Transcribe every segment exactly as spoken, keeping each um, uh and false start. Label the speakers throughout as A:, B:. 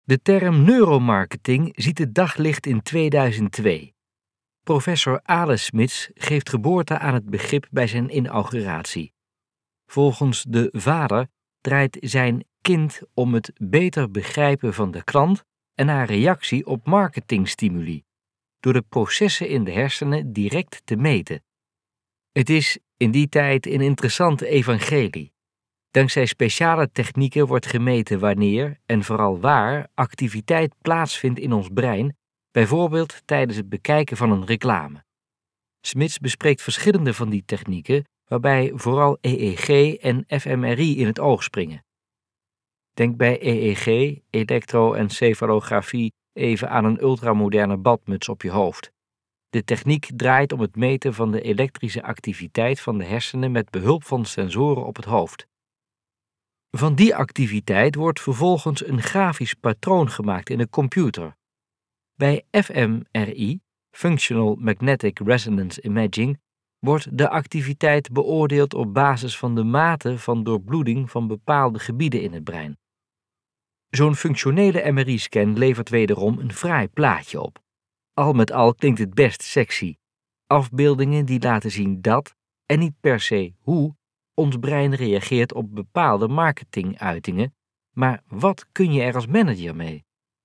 A: De term neuromarketing ziet het daglicht in tweeduizend twee. Professor Ale Smits geeft geboorte aan het begrip bij zijn inauguratie. Volgens de vader draait zijn kind om het beter begrijpen van de klant en haar reactie op marketingstimuli, door de processen in de hersenen direct te meten. Het is in die tijd een interessante evangelie. Dankzij speciale technieken wordt gemeten wanneer en vooral waar activiteit plaatsvindt in ons brein, bijvoorbeeld tijdens het bekijken van een reclame. Smits bespreekt verschillende van die technieken, waarbij vooral E E G en F M R I in het oog springen. Denk bij E E G, elektroencefalografie, even aan een ultramoderne badmuts op je hoofd. De techniek draait om het meten van de elektrische activiteit van de hersenen met behulp van sensoren op het hoofd. Van die activiteit wordt vervolgens een grafisch patroon gemaakt in de computer. Bij F M R I, Functional Magnetic Resonance Imaging, wordt de activiteit beoordeeld op basis van de mate van doorbloeding van bepaalde gebieden in het brein. Zo'n functionele M R I-scan levert wederom een fraai plaatje op. Al met al klinkt het best sexy. Afbeeldingen die laten zien dat, en niet per se hoe, ons brein reageert op bepaalde marketinguitingen, maar wat kun je er als manager mee?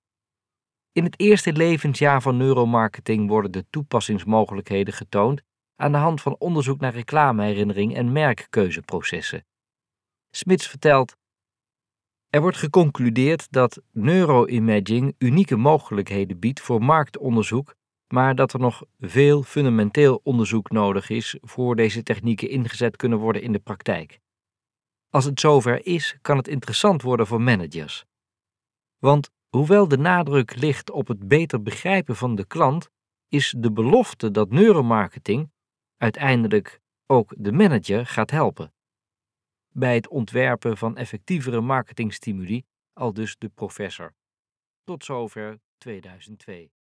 A: In het eerste levensjaar van neuromarketing worden de toepassingsmogelijkheden getoond aan de hand van onderzoek naar reclameherinnering en merkkeuzeprocessen. Smits vertelt: er wordt geconcludeerd dat neuroimaging unieke mogelijkheden biedt voor marktonderzoek, maar dat er nog veel fundamenteel onderzoek nodig is voor deze technieken ingezet kunnen worden in de praktijk. Als het zover is, kan het interessant worden voor managers. Want hoewel de nadruk ligt op het beter begrijpen van de klant, is de belofte dat neuromarketing uiteindelijk ook de manager gaat helpen bij het ontwerpen van effectievere marketingstimuli, aldus de professor. Tot zover tweeduizend twee.